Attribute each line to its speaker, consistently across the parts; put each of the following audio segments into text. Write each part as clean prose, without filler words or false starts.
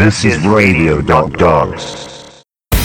Speaker 1: This is Radio Dog Dogs.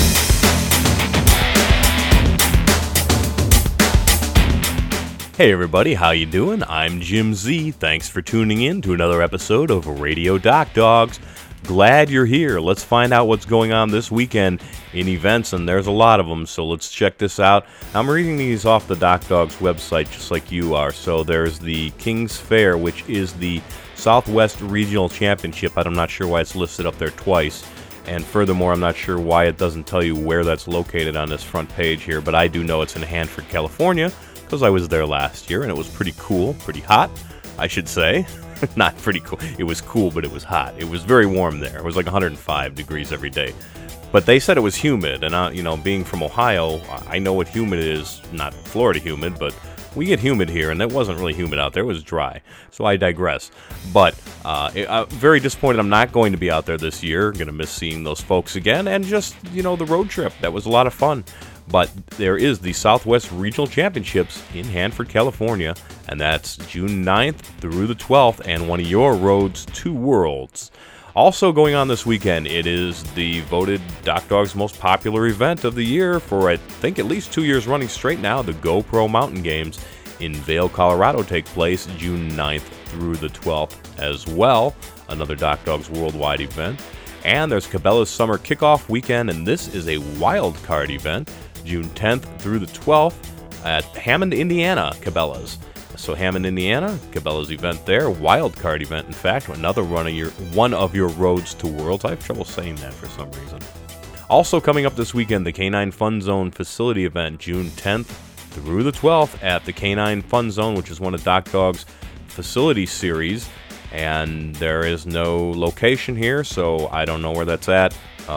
Speaker 2: Hey everybody, how you doing? I'm Jim Z. Thanks for tuning in to another episode of Radio Doc Dogs. Glad you're here. Let's find out what's going on this weekend in events, and there's a lot of them, so let's check this out. I'm reading these off the Doc Dogs website just like you are. So there's the King's Fair, which is the Southwest Regional Championship. I'm not sure why it's listed up there twice. And furthermore, I'm not sure why it doesn't tell you where that's located on this front page here, but I do know it's in Hanford, California, because I was there last year, and it was pretty cool, pretty hot, I should say. Not pretty cool. It was cool, but it was hot. It was very warm there. It was like 105 degrees every day. But they said it was humid, and being from Ohio, I know what humid is. Not Florida humid, but we get humid here, and it wasn't really humid out there. It was dry. So I digress. But I'm very disappointed I'm not going to be out there this year. Going to miss seeing those folks again, and just, the road trip. That was a lot of fun. But there is the Southwest Regional Championships in Hanford, California, and that's June 9th through the 12th, and one of your roads to Worlds. Also going on this weekend, it is the voted Doc Dog's most popular event of the year for, I think, at least 2 years running straight now. The GoPro Mountain Games in Vail, Colorado take place June 9th through the 12th as well. Another Doc Dog's worldwide event. And there's Cabela's Summer Kickoff Weekend, and this is a wild card event, June 10th through the 12th at Hammond, Indiana, Cabela's. So Hammond, Indiana, Cabela's event there, wild card event, in fact, another one of your roads to Worlds. I have trouble saying that for some reason. Also coming up this weekend, the Canine Fun Zone facility event, June 10th through the 12th at the Canine Fun Zone, which is one of Doc Dog's facility series. And there is no location here, so I don't know where that's at.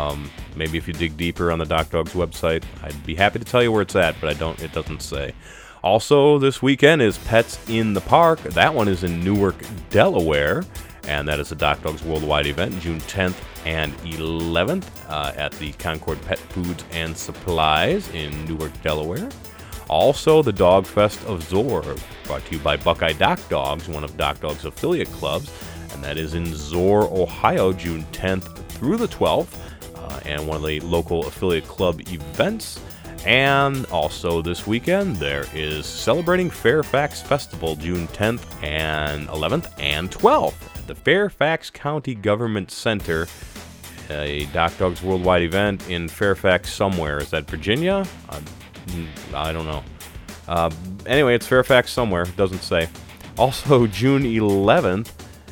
Speaker 2: Maybe if you dig deeper on the Doc Dogs website, I'd be happy to tell you where it's at, but it doesn't say. Also, this weekend is Pets in the Park. That one is in Newark, Delaware, and that is a Doc Dogs worldwide event, June 10th and 11th at the Concord Pet Foods and Supplies in Newark, Delaware. Also, the Dog Fest of Zor, brought to you by Buckeye Doc Dogs, one of Doc Dogs' affiliate clubs, and that is in Zor, Ohio, June 10th through the 12th, and one of the local affiliate club events. And also this weekend, there is Celebrating Fairfax Festival, June 10th and 11th and 12th at the Fairfax County Government Center, a Doc Dogs worldwide event in Fairfax somewhere. Is that Virginia? I don't know. Anyway, it's Fairfax somewhere. Doesn't say. Also, June 11th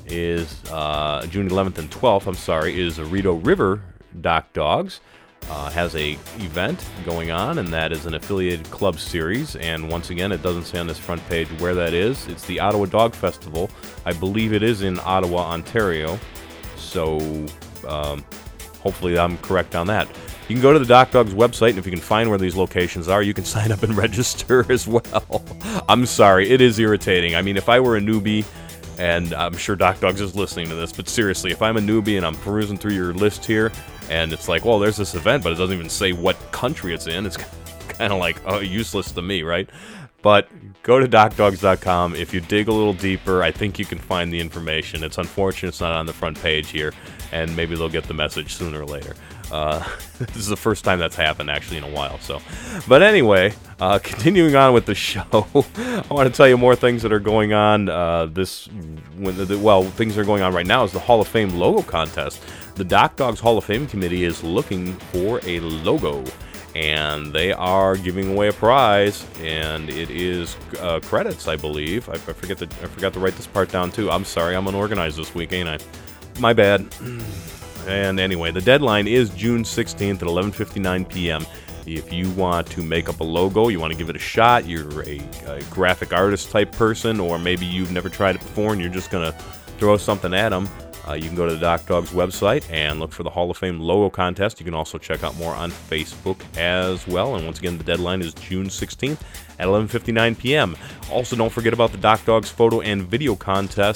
Speaker 2: and 12th, is Rito River Doc Dogs. Has a event going on, and that is an affiliated club series. And once again, it doesn't say on this front page where that is. It's the Ottawa Dog Festival. I believe it is in Ottawa, Ontario. So hopefully I'm correct on that. You can go to the Doc Dogs website, and if you can find where these locations are, you can sign up and register as well. I'm sorry, it is irritating. I mean, if I were a newbie, and I'm sure Doc Dogs is listening to this, but seriously, if I'm a newbie and I'm perusing through your list here, and it's like, well, there's this event, but it doesn't even say what country it's in, it's kind of like, useless to me, right? But go to DocDogs.com. If you dig a little deeper, I think you can find the information. It's unfortunate it's not on the front page here, and maybe they'll get the message sooner or later. This is the first time that's happened, actually, in a while. But anyway, continuing on with the show, I want to tell you more things that are going on. Things that are going on right now is the Hall of Fame logo contest. The Doc Dogs Hall of Fame committee is looking for a logo, and they are giving away a prize, and it is credits, I believe. I forgot to write this part down too. I'm sorry, I'm unorganized this week, ain't I? My bad. And anyway, the deadline is June 16th at 11:59 p.m. If you want to make up a logo, you want to give it a shot, you're a graphic artist type person, or maybe you've never tried it before and you're just going to throw something at them, you can go to the Doc Dogs website and look for the Hall of Fame logo contest. You can also check out more on Facebook as well. And once again, the deadline is June 16th at 11:59 p.m. Also, don't forget about the Doc Dogs photo and video contest.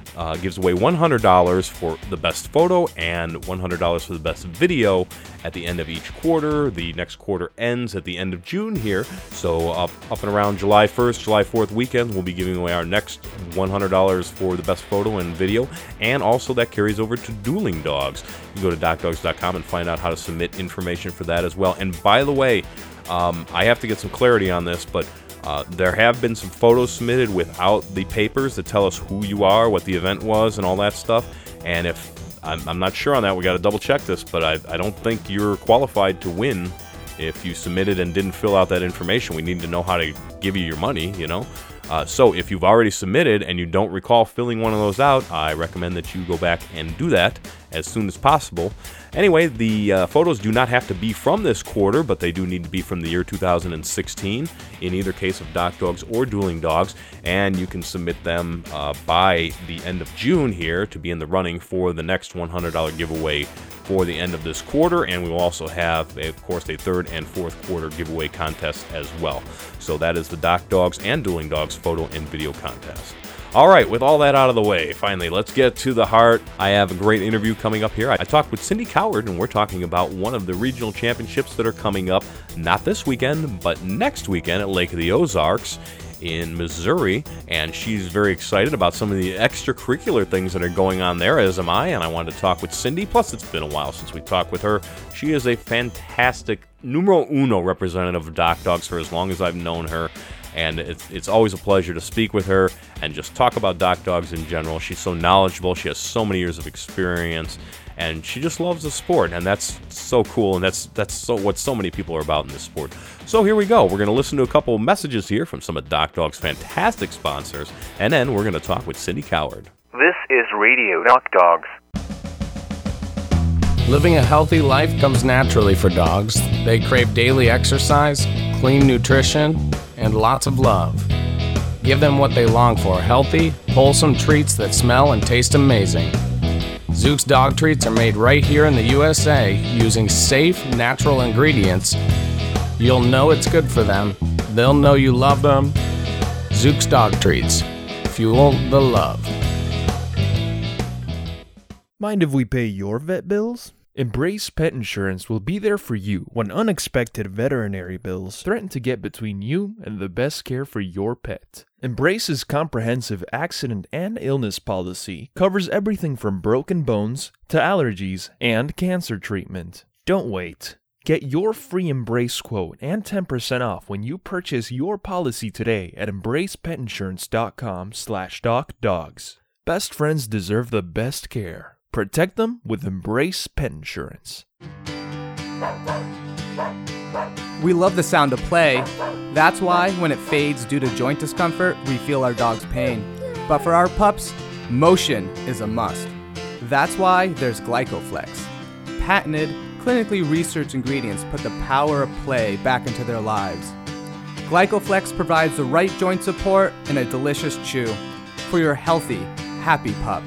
Speaker 2: gives away $100 for the best photo and $100 for the best video at the end of each quarter. The next quarter ends at the end of June here, so up and around July 1st, July 4th weekends, we'll be giving away our next $100 for the best photo and video, and also that carries over to Dueling Dogs. You can go to DocDogs.com and find out how to submit information for that as well. And by the way, I have to get some clarity on this, but there have been some photos submitted without the papers that tell us who you are, what the event was, and all that stuff. And if I'm not sure on that, we got to double check this, but I don't think you're qualified to win if you submitted and didn't fill out that information. We need to know how to give you your money, you know. So if you've already submitted and you don't recall filling one of those out, I recommend that you go back and do that as soon as possible. Anyway, the photos do not have to be from this quarter, but they do need to be from the year 2016, in either case of Doc Dogs or Dueling Dogs, and you can submit them by the end of June here to be in the running for the next $100 giveaway for the end of this quarter, and we will also have, of course, a third and fourth quarter giveaway contest as well. So that is the Doc Dogs and Dueling Dogs photo and video contest. All right, with all that out of the way, finally, let's get to the heart. I have a great interview coming up here. I talked with Cindy Cowherd, and we're talking about one of the regional championships that are coming up, not this weekend, but next weekend at Lake of the Ozarks in Missouri, and she's very excited about some of the extracurricular things that are going on there, as am I, and I wanted to talk with Cindy. Plus, it's been a while since we talked with her. She is a fantastic numero uno representative of Doc Dogs for as long as I've known her, and it's always a pleasure to speak with her and just talk about Doc Dogs in general. She's so knowledgeable, she has so many years of experience, and she just loves the sport, and that's so cool, and that's so what so many people are about in this sport. So here we go. We're going to listen to a couple of messages here from some of Doc Dog's fantastic sponsors, and then we're going to talk with Cindy Cowherd.
Speaker 1: This is Radio Doc Dogs.
Speaker 3: Living a healthy life comes naturally for dogs. They crave daily exercise, clean nutrition, and lots of love. Give them what they long for, healthy, wholesome treats that smell and taste amazing. Zook's dog treats are made right here in the USA using safe, natural ingredients. You'll know it's good for them. They'll know you love them. Zook's dog treats. Fuel the love.
Speaker 4: Mind if we pay your vet bills? Embrace Pet Insurance will be there for you when unexpected veterinary bills threaten to get between you and the best care for your pet. Embrace's comprehensive accident and illness policy covers everything from broken bones to allergies and cancer treatment. Don't wait. Get your free Embrace quote and 10% off when you purchase your policy today at embracepetinsurance.com/docdogs. Best friends deserve the best care. Protect them with Embrace Pet Insurance.
Speaker 5: We love the sound of play. That's why, when it fades due to joint discomfort, we feel our dog's pain. But for our pups, motion is a must. That's why there's Glycoflex. Patented, clinically researched ingredients put the power of play back into their lives. Glycoflex provides the right joint support and a delicious chew for your healthy, happy pup.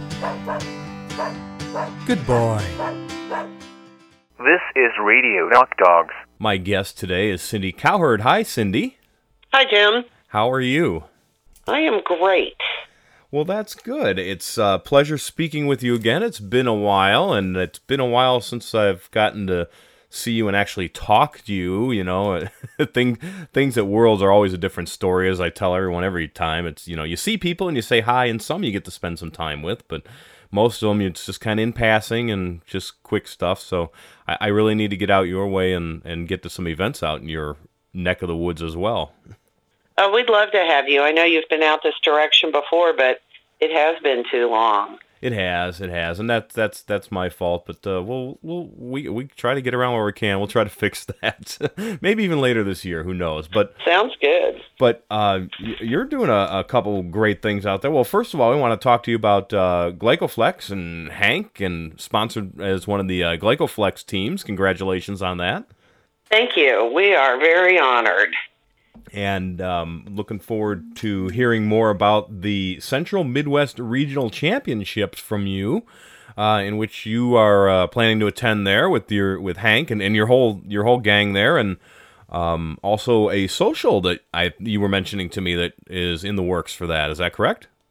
Speaker 5: Good boy.
Speaker 1: This is Radio Doc Dogs.
Speaker 2: My guest today is Cindy Cowherd. Hi, Cindy.
Speaker 6: Hi, Jim.
Speaker 2: How are you?
Speaker 6: I am great.
Speaker 2: Well, that's good. It's a pleasure speaking with you again. It's been a while, and it's been a while since I've gotten to see you and actually talk to you. You know, things at Worlds are always a different story, as I tell everyone every time. It's, you know, you see people and you say hi, and some you get to spend some time with, but most of them it's just kind of in passing and just quick stuff. So I really need to get out your way and get to some events out in your neck of the woods as well.
Speaker 6: We'd love to have you. I know you've been out this direction before, but it has been too long.
Speaker 2: It has, and that's my fault. But we try to get around where we can. We'll try to fix that. Maybe even later this year. Who knows? But
Speaker 6: sounds good.
Speaker 2: But you're doing a couple great things out there. Well, first of all, we want to talk to you about Glycoflex and Hank, and sponsored as one of the Glycoflex teams. Congratulations on that.
Speaker 6: Thank you. We are very honored.
Speaker 2: And looking forward to hearing more about the Central Midwest Regional Championships from you, in which you are planning to attend there with Hank and your whole gang there, and also a social that you were mentioning to me that is in the works for that. Is that correct?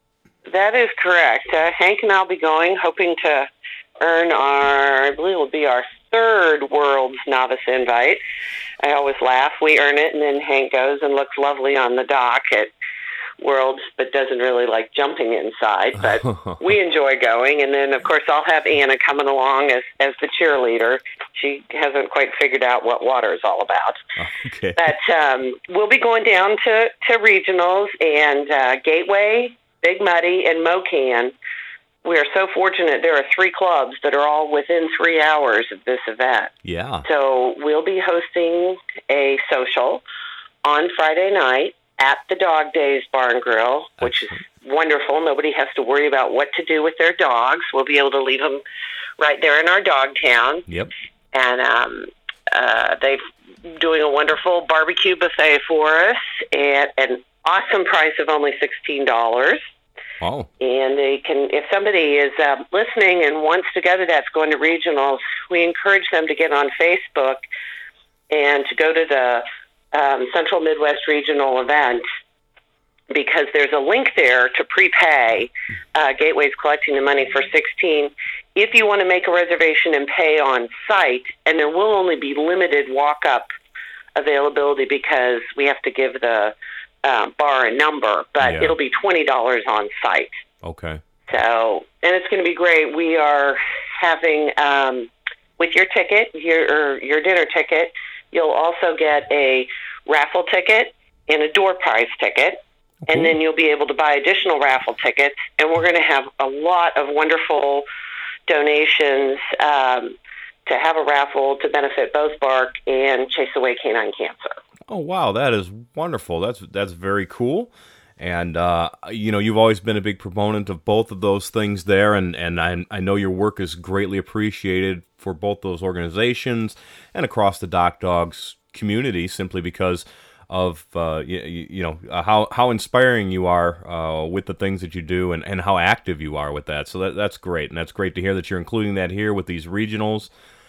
Speaker 6: That is correct. Hank and I'll be going, hoping to earn I believe it will be our third World's Novice invite. I always laugh. We earn it, and then Hank goes and looks lovely on the dock at Worlds, but doesn't really like jumping inside. But we enjoy going. And then, of course, I'll have Anna coming along as the cheerleader. She hasn't quite figured out what water is all about.
Speaker 2: Okay.
Speaker 6: But we'll be going down to regionals and Gateway, Big Muddy, and Mocan. We are so fortunate. There are 3 clubs that are all within 3 hours of this event.
Speaker 2: Yeah.
Speaker 6: So we'll be hosting a social on Friday night at the Dog Days Bar and Grill, which is wonderful. Nobody has to worry about what to do with their dogs. We'll be able to leave them right there in our dog town.
Speaker 2: Yep.
Speaker 6: And they're doing a wonderful barbecue buffet for us at an awesome price of only $16.
Speaker 2: Oh.
Speaker 6: And they can, if somebody is listening and wants to go to that's going to regionals, we encourage them to get on Facebook and to go to the Central Midwest Regional event, because there's a link there to prepay. Gateway's collecting the money for $16. If you want to make a reservation and pay on site, and there will only be limited walk-up availability because we have to give the bar a number, but it'll be $20 on site.
Speaker 2: Okay.
Speaker 6: So, and it's going to be great. We are having, with your ticket, your dinner ticket, you'll also get a raffle ticket and a door prize ticket, and then you'll be able to buy additional raffle tickets, and we're going to have a lot of wonderful donations to have a raffle to benefit both Bark and Chase Away Canine Cancer.
Speaker 2: Oh, wow, that is wonderful. That's very cool. And, you've always been a big proponent of both of those things there, and I know your work is greatly appreciated for both those organizations and across the Doc Dogs community, simply because of, how inspiring you are with the things that you do and how active you are with that. So that's great, and that's great to hear that you're including that here with these regionals.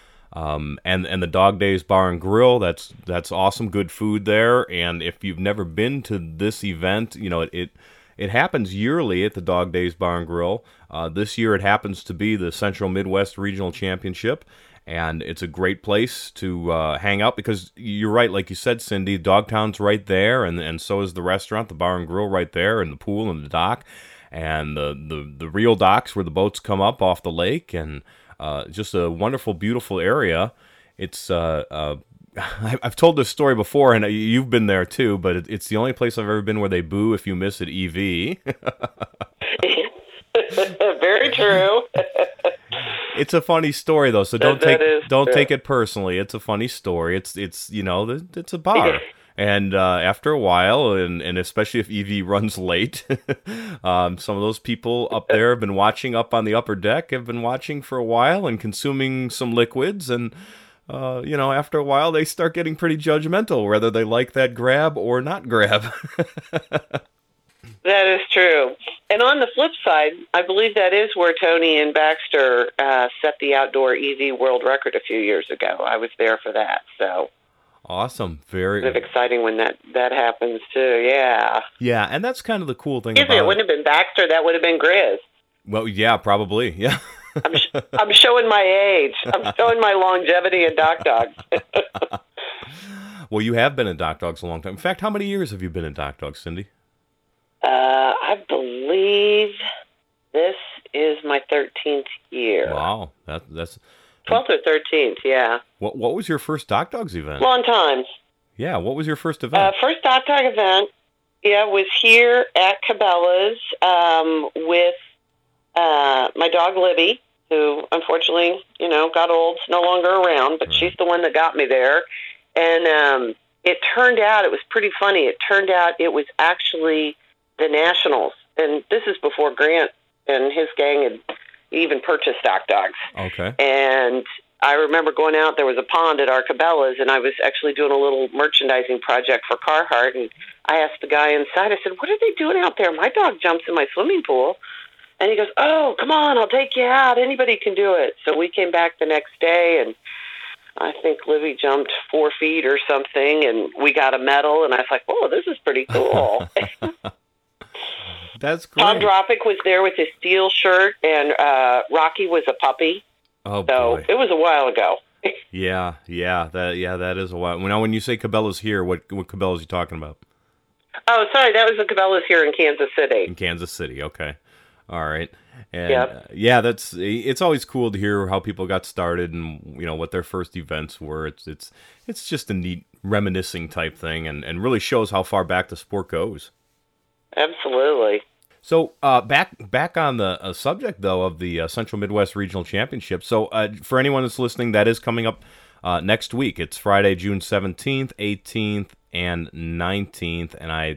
Speaker 2: And the Dog Days Bar and Grill, that's awesome, good food there. And if you've never been to this event, it happens yearly at the Dog Days Bar and Grill. This year it happens to be the Central Midwest Regional Championship, and it's a great place to hang out, because you're right, like you said, Cindy, Dogtown's right there, and so is the restaurant, the Bar and Grill right there, and the pool and the dock, and the real docks where the boats come up off the lake, and just a wonderful, beautiful area. It's I've told this story before, and you've been there too, but it's the only place I've ever been where they boo if you miss at EV.
Speaker 6: Very true.
Speaker 2: It's a funny story though, so don't take it personally. It's a funny story. It's it's a bar. And after a while, and especially if Evie runs late, some of those people up there have been watching up on the upper deck, have been watching for a while and consuming some liquids. And, after a while, they start getting pretty judgmental, whether they like that grab or not grab.
Speaker 6: That is true. And on the flip side, I believe that is where Tony and Baxter set the outdoor EV world record a few years ago. I was there for that, so...
Speaker 2: Awesome. Very
Speaker 6: kind of exciting when that happens too. Yeah.
Speaker 2: Yeah, and that's kind of the cool thing
Speaker 6: about it. It wouldn't have been Baxter. That would have been Grizz.
Speaker 2: Well, yeah, probably. Yeah.
Speaker 6: I'm showing my age. I'm showing my longevity in Doc Dogs.
Speaker 2: Well, you have been in Doc Dogs a long time. In fact, how many years have you been in Doc Dogs, Cindy?
Speaker 6: I believe this is my 13th year.
Speaker 2: Wow. That's
Speaker 6: 12th or 13th, yeah.
Speaker 2: What was your first Doc Dogs event?
Speaker 6: Long time.
Speaker 2: Yeah, what was your first event?
Speaker 6: First Doc Dog event, was here at Cabela's with my dog Libby, who unfortunately, got old, no longer around, but she's the one that got me there. And it turned out, it was pretty funny, it turned out it was actually the Nationals. And this is before Grant and his gang had even purchased Doc Dogs.
Speaker 2: Okay.
Speaker 6: And I remember going out, there was a pond at our Cabela's, and I was actually doing a little merchandising project for Carhartt, and I asked the guy inside, I said, what are they doing out there? My dog jumps in my swimming pool. And he goes, oh, come on, I'll take you out. Anybody can do it. So we came back the next day, and I think Libby jumped 4 feet or something, and we got a medal, and I was like, oh, this is pretty cool.
Speaker 2: That's great.
Speaker 6: Tom Dropic was there with his steel shirt, and Rocky was a puppy.
Speaker 2: Oh,
Speaker 6: so
Speaker 2: boy.
Speaker 6: it was a while ago.
Speaker 2: That is a while. Now, when you say Cabela's here, what Cabela's you talking about?
Speaker 6: Oh, sorry, that was the Cabela's here in Kansas City.
Speaker 2: In Kansas City, okay. All right. And
Speaker 6: Yep.
Speaker 2: it's always cool to hear how people got started and what their first events were. It's just a neat reminiscing type thing and really shows how far back the sport goes.
Speaker 6: Absolutely.
Speaker 2: So back on the subject though of the Central Midwest Regional Championship. So for anyone that's listening, that is coming up next week. It's Friday, June 17th, 18th, and 19th, and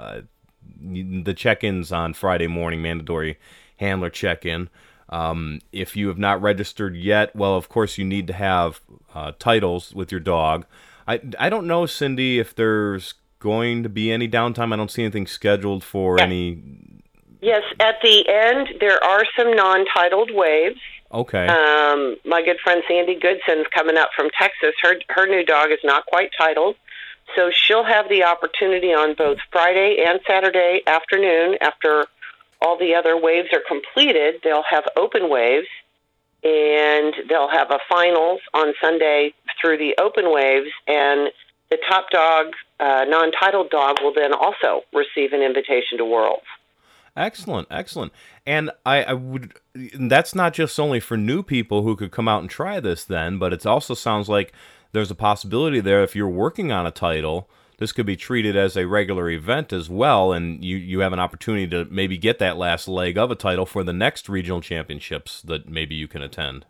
Speaker 2: the check-ins on Friday morning, mandatory handler check-in. If you have not registered yet, well, of course you need to have titles with your dog. I don't know, Cindy, if there's going to be any downtime. I don't see anything scheduled for any...
Speaker 6: Yes, at the end, there are some non-titled waves.
Speaker 2: Okay.
Speaker 6: My good friend Sandy Goodson's coming up from Texas. Her new dog is not quite titled, so she'll have the opportunity on both Friday and Saturday afternoon. After all the other waves are completed, they'll have open waves, and they'll have a finals on Sunday through the open waves, and the top dog, non-titled dog, will then also receive an invitation to Worlds.
Speaker 2: Excellent. And I would, that's not just only for new people who could come out and try this then, but it also sounds like there's a possibility there if you're working on a title, this could be treated as a regular event as well, and you have an opportunity to maybe get that last leg of a title for the next regional championships that maybe you can attend.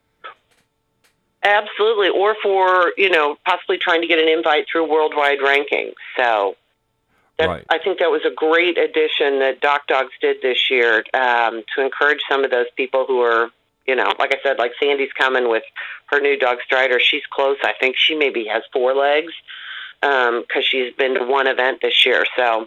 Speaker 6: Absolutely, or for, possibly trying to get an invite through worldwide rankings. So
Speaker 2: Right.
Speaker 6: I think that was a great addition that Doc Dogs did this year to encourage some of those people who are, like I said, like Sandy's coming with her new dog Strider. She's close. I think she maybe has 4 legs because she's been to one event this year. So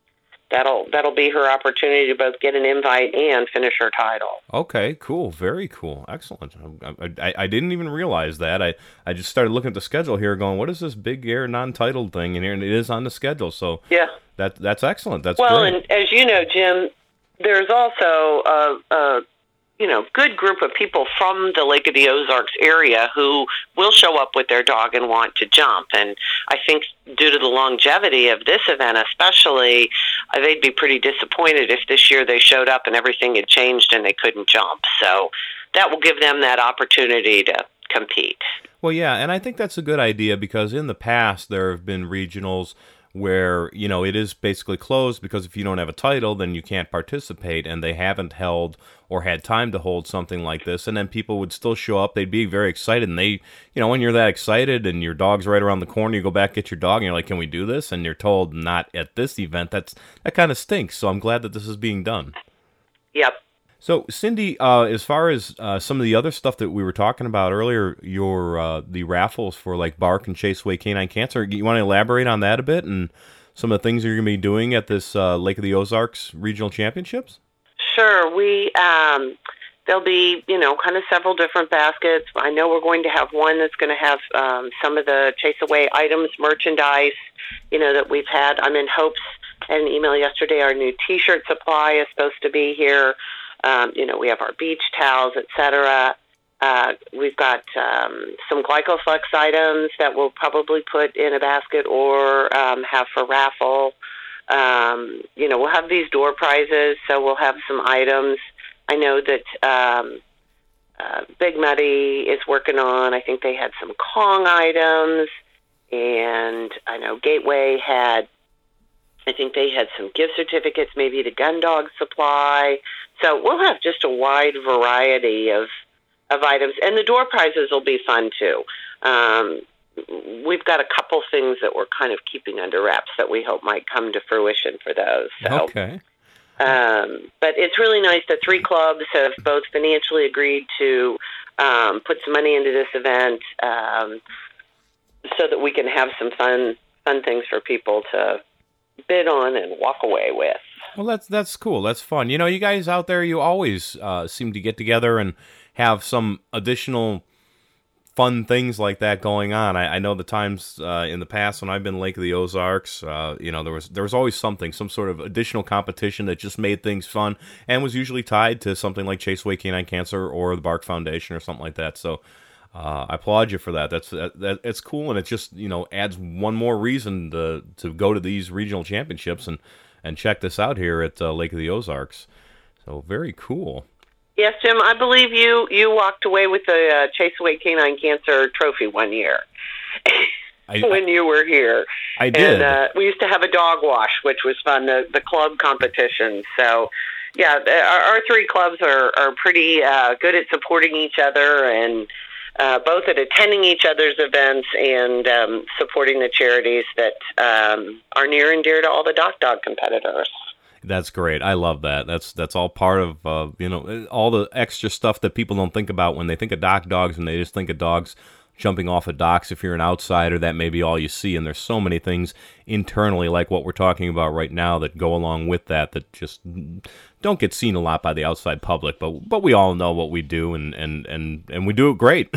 Speaker 6: that'll be her opportunity to both get an invite and finish her title.
Speaker 2: Okay, cool. Very cool. Excellent. I didn't even realize that. I just started looking at the schedule here going, what is this big air non-titled thing in here? And it is on the schedule. So that's excellent. That's
Speaker 6: well,
Speaker 2: great.
Speaker 6: And as you know, Jim, there's also a good group of people from the Lake of the Ozarks area who will show up with their dog and want to jump. And I think due to the longevity of this event especially, they'd be pretty disappointed if this year they showed up and everything had changed and they couldn't jump. So that will give them that opportunity to compete.
Speaker 2: Well, yeah, and I think that's a good idea because in the past there have been regionals where, it is basically closed because if you don't have a title, then you can't participate, and they haven't held or had time to hold something like this, and then people would still show up. They'd be very excited, and they, when you're that excited and your dog's right around the corner, you go back, get your dog, and you're like, can we do this? And you're told not at this event. That kind of stinks, so I'm glad that this is being done.
Speaker 6: Yep.
Speaker 2: So, Cindy, as far as some of the other stuff that we were talking about earlier, the raffles for like Bark and Chase Away Canine Cancer, you want to elaborate on that a bit and some of the things you're going to be doing at this Lake of the Ozarks Regional Championships?
Speaker 6: Sure. There'll be, kind of several different baskets. I know we're going to have one that's going to have some of the Chase Away items, merchandise, that we've had. I'm in hopes, and an email yesterday, our new T-shirt supply is supposed to be here. We have our beach towels, etc. We've got some Glycoflex items that we'll probably put in a basket or have for raffle. We'll have these door prizes, so we'll have some items. I know that Big Muddy is working on, I think they had some Kong items, and I know Gateway I think they had some gift certificates, maybe to Gun Dog Supply. So we'll have just a wide variety of items. And the door prizes will be fun, too. We've got a couple things that we're kind of keeping under wraps that we hope might come to fruition for those. So,
Speaker 2: okay.
Speaker 6: But it's really nice that 3 clubs have both financially agreed to put some money into this event so that we can have some fun things for people to bid on and walk away with.
Speaker 2: Well, that's cool. That's fun. You guys out there, you always seem to get together and have some additional fun things like that going on. I know the times in the past when I've been Lake of the Ozarks, there was always some sort of additional competition that just made things fun and was usually tied to something like Chase Away Canine Cancer or the Bark Foundation or something like that. So I applaud you for that. It's cool, and it just adds one more reason to go to these regional championships and check this out here at Lake of the Ozarks. So very cool.
Speaker 6: Yes, Jim, I believe you walked away with the Chase Away Canine Cancer trophy one year when you were here.
Speaker 2: I did.
Speaker 6: And we used to have a dog wash, which was fun, the club competition. So, yeah, our three clubs are pretty good at supporting each other and both at attending each other's events and supporting the charities that are near and dear to all the dog competitors.
Speaker 2: That's great. I love that. That's all part of all the extra stuff that people don't think about when they think of dogs, and they just think of dogs jumping off of docks. If you're an outsider, that may be all you see, and there's so many things internally like what we're talking about right now that go along with that just don't get seen a lot by the outside public. But we all know what we do, and we do it great.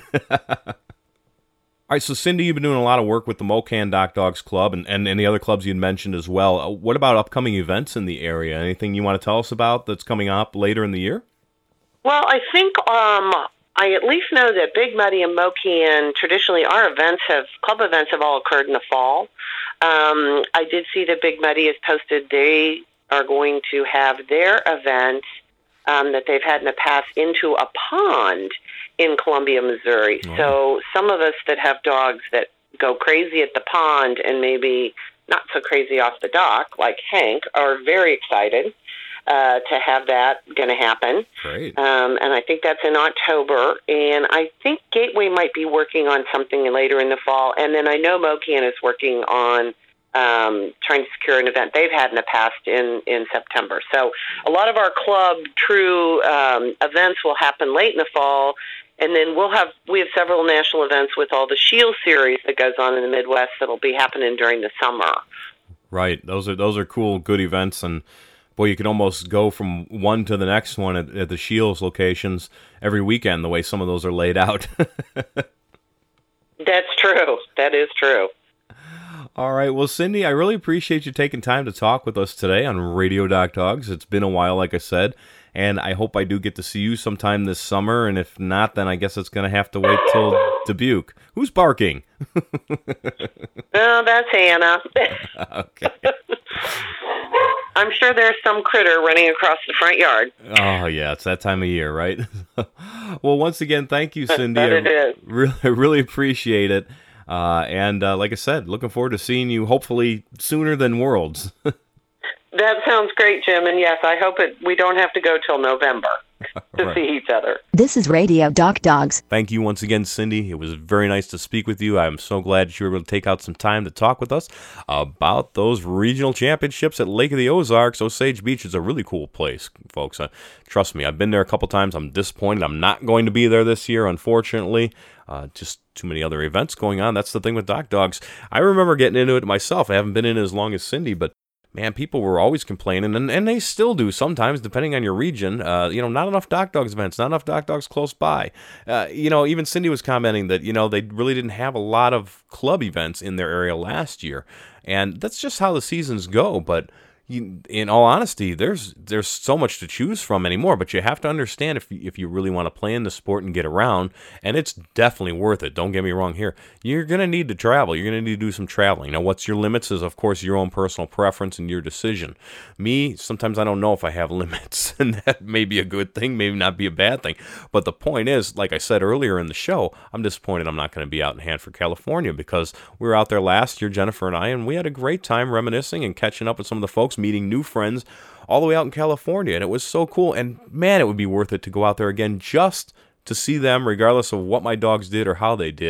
Speaker 2: All right, so Cindy, you've been doing a lot of work with the MoKan Dock Dogs Club and the other clubs you'd mentioned as well. What about upcoming events in the area? Anything you want to tell us about that's coming up later in the year?
Speaker 6: Well, I think I at least know that Big Muddy and MoKan, traditionally our club events have all occurred in the fall. I did see that Big Muddy has posted they are going to have their event that they've had in the past into a pond in Columbia, Missouri. Oh. So some of us that have dogs that go crazy at the pond and maybe not so crazy off the dock, like Hank, are very excited to have that going to happen.
Speaker 2: Great.
Speaker 6: And I think that's in October. And I think Gateway might be working on something later in the fall. And then I know MoKan is working on trying to secure an event they've had in the past in September. So a lot of our club true events will happen late in the fall. And then we have several national events with all the Shield series that goes on in the Midwest that'll be happening during the summer.
Speaker 2: Right. Those are cool, good events, and boy, you can almost go from one to the next one at the Shields locations every weekend, the way some of those are laid out.
Speaker 6: That's true. That is true.
Speaker 2: All right. Well, Cindy, I really appreciate you taking time to talk with us today on Radio Doc Dogs. It's been a while, like I said, and I hope I do get to see you sometime this summer, and if not, then I guess it's going to have to wait till Dubuque. Who's barking?
Speaker 6: Oh, that's Hannah.
Speaker 2: Okay.
Speaker 6: I'm sure there's some critter running across the front yard.
Speaker 2: Oh, yeah, it's that time of year, right? Well, once again, thank you, Cindy.
Speaker 6: That it is.
Speaker 2: I really appreciate it. And like I said, looking forward to seeing you hopefully sooner than Worlds.
Speaker 6: That sounds great, Jim. And yes, I hope we don't have to go till November to see each other.
Speaker 7: This is Radio Doc Dogs.
Speaker 2: Thank you once again, Cindy. It was very nice to speak with you. I'm so glad you were able to take out some time to talk with us about those regional championships at Lake of the Ozarks. Osage Beach is a really cool place, folks. Trust me, I've been there a couple times. I'm disappointed. I'm not going to be there this year, unfortunately. Just too many other events going on. That's the thing with Doc Dogs. I remember getting into it myself. I haven't been in it as long as Cindy, but man, people were always complaining, and they still do sometimes, depending on your region. Not enough Doc Dogs events, not enough Doc Dogs close by. Even Cindy was commenting that, they really didn't have a lot of club events in their area last year. And that's just how the seasons go. But in all honesty, there's so much to choose from anymore, but you have to understand if you really want to play in the sport and get around, and it's definitely worth it. Don't get me wrong here. You're going to need to travel. You're going to need to do some traveling. What's your limits is, of course, your own personal preference and your decision. Me, sometimes I don't know if I have limits, and that may be a good thing, maybe not be a bad thing. But the point is, like I said earlier in the show, I'm disappointed I'm not going to be out in Hanford, California, because we were out there last year, Jennifer and I, and we had a great time reminiscing and catching up with some of the folks, meeting new friends all the way out in California, and it was so cool. And man, it would be worth it to go out there again just to see them, regardless of what my dogs did or how they did.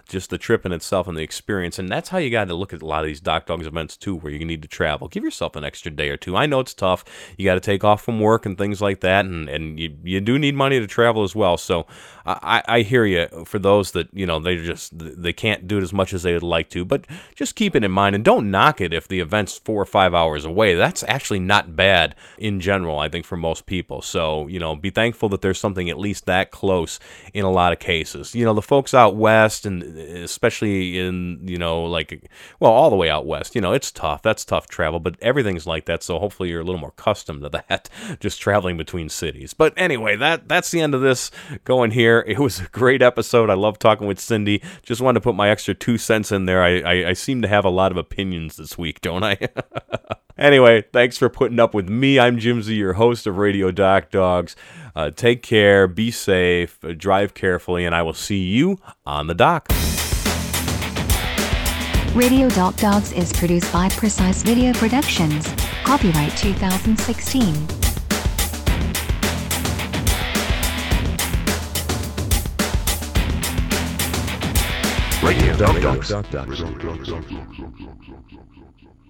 Speaker 2: just the trip in itself and the experience. And that's how you got to look at a lot of these Doc Dogs events too, where you need to travel. Give yourself an extra day or two. I know it's tough. You got to take off from work and things like that, and you do need money to travel as well. So I hear you for those that, they can't do it as much as they would like to, but just keep it in mind and don't knock it if the event's 4 or 5 hours away. That's actually not bad in general, I think, for most people. So, be thankful that there's something at least that close in a lot of cases. The folks out west, and especially in, all the way out west, it's tough. That's tough travel, but everything's like that, so hopefully you're a little more accustomed to that, just traveling between cities. But anyway, that's the end of this going here. It was a great episode. I love talking with Cindy. Just wanted to put my extra 2 cents in there. I seem to have a lot of opinions this week, don't I? Anyway, thanks for putting up with me. I'm Jim Z, your host of Radio Doc Dogs. Take care, be safe, drive carefully, and I will see you on the dock.
Speaker 7: Radio Doc Dogs is produced by Precise Video Productions. Copyright 2016.
Speaker 1: Radio Doc Dogs.